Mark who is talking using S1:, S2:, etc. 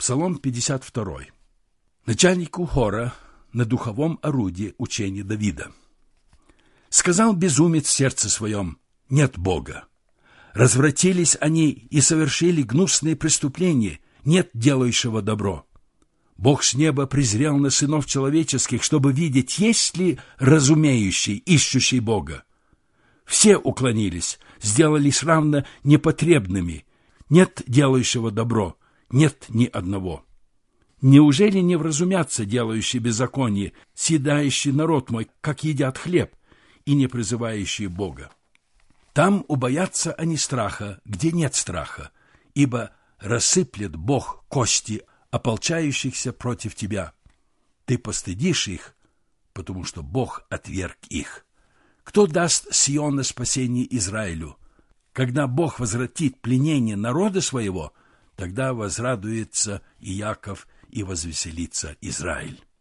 S1: Псалом 52. Начальнику хора на духовом орудии учения Давида. «Сказал безумец в сердце своем: нет Бога. Развратились они и совершили гнусные преступления, нет делающего добро. Бог с неба презрел на сынов человеческих, чтобы видеть, есть ли разумеющий, ищущий Бога. Все уклонились, сделались равно непотребными, нет делающего добро, нет ни одного. Неужели не вразумятся делающие беззаконие, съедающий народ мой, как едят хлеб, и не призывающие Бога? Там убоятся они страха, где нет страха, ибо рассыплет Бог кости ополчающихся против тебя. Ты постыдишь их, потому что Бог отверг их. Кто даст Сиона спасение Израилю? Когда Бог возвратит пленение народа своего, тогда возрадуется и Яков, и возвеселится Израиль».